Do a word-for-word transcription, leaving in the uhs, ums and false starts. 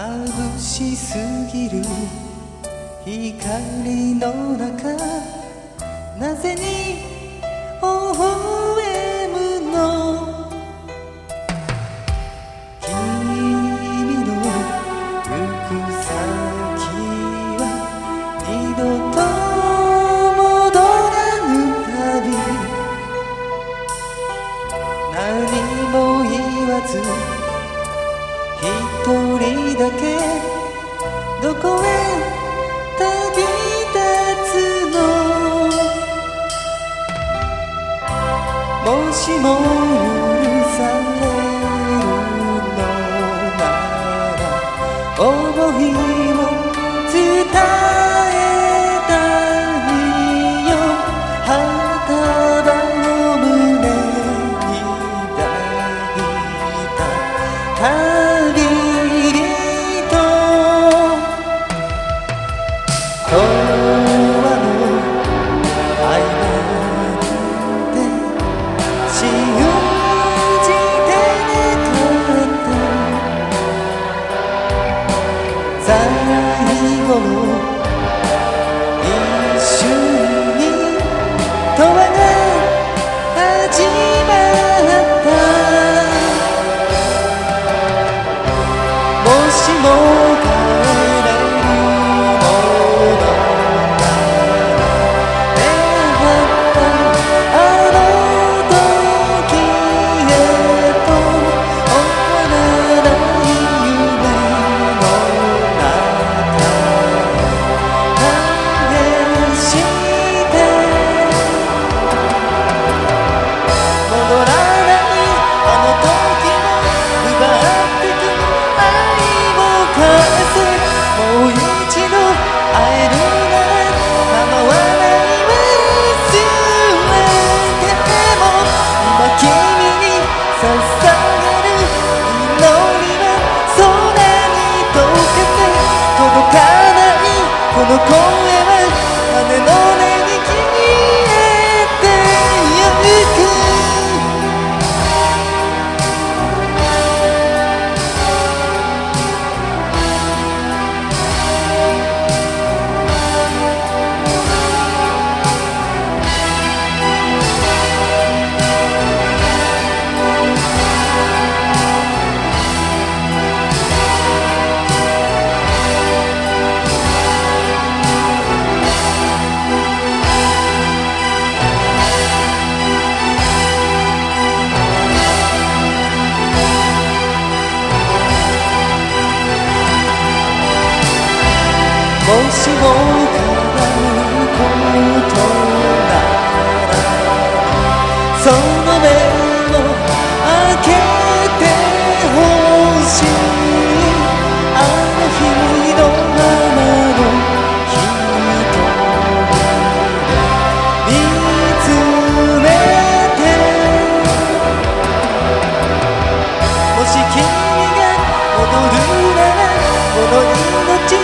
眩しすぎる光の中、なぜに微笑むの。君の行く先は二度と戻らぬ旅、何も言わず一人だけどこへ旅立つの。もしも許されるのなら想いを伝えたいよ。花束を胸に抱いた旅人、永遠の愛なんて信じてなかった。最後の一瞬に永遠が始まった。もしも帰れるのなら出会ったあの時へと終わらない夢の中試して戻らないあの時の奪ってく愛を返せ。もう一度会えるなら構わないわ。忘れても今君に捧げる祈りは空に溶けて届かない。この声は羽の根に消えてゆく。もしも叶うことならその目を開けてほしい。あの日のままの瞳で見つめて、もし君が戻るならこの命